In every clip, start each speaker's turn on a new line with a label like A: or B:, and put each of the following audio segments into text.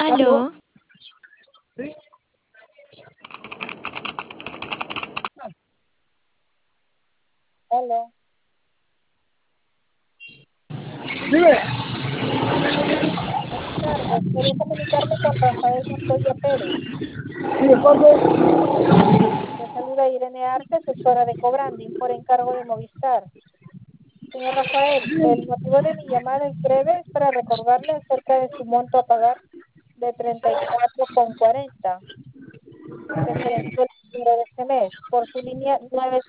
A: ¿Aló?
B: Aló,
A: ¿Sí?
C: Aló,
A: Dime.
C: buenas tardes. Quería comunicarme con Rafael Montoya Pérez.
A: Sí, de parte.
C: Le saluda Irene Arce, asesora de Cobranding, por encargo de Movistar. Señor Rafael, el motivo de mi llamada es breve, es para recordarle acerca de su monto a pagar de 34,40, que se venció el primero de este mes, por su línea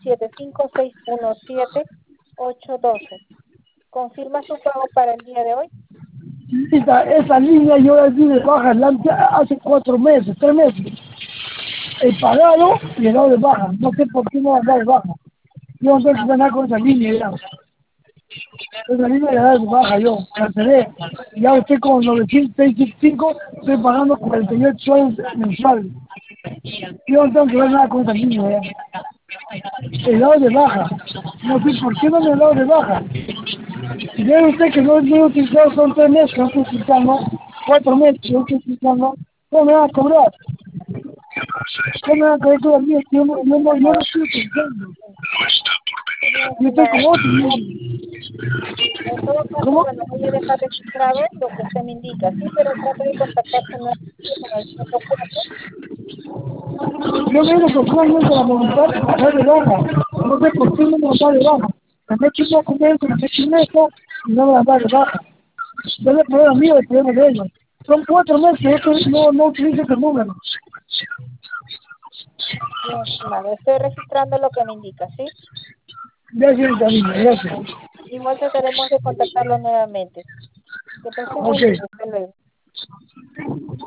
C: 975617812. ¿Confirma su pago para el día de hoy?
A: Esa línea yo la di de baja hace 4 meses, 3 meses. He pagado y he dado de baja. No sé por qué no la da de baja. Yo no tengo que ganar con esa línea ya. Esa línea la da de baja yo. Cancelé. Y ya estoy con 965, estoy pagando 48 mensuales. Yo no tengo que ver nada con esa línea ya. He dado de baja. No sé por qué no me he dado de baja. Si ve usted que no he utilizado, son 3 meses que no estoy utilizando, 4 meses que no estoy utilizando, ¿cómo me van a cobrar? ¿Cómo me van a cobrar todavía? Yo no estoy utilizando.
C: Bien,
A: Yo estoy con
C: estimado.
A: otro.
C: En todo caso,
A: ¿Cómo?
C: bueno, voy a dejar registrado lo que usted me indica, sí, pero trate de contactarse nuevamente con el 104.
A: Yo me he ido totalmente a la voluntad de bajar de baja. No sé por qué no me da de baja. Me he hecho un documento, me he hecho un esto y no me la da de baja. No es el problema mío, el problema de ellos. Son 4 meses que no utilizo ese número.
C: Bien, estimado, estoy registrando lo que me indica, ¿sí?
A: Gracias, David, gracias.
C: Igual trataremos de contactarlo nuevamente. Que pase un buen día.
A: Ok.
C: Hasta luego.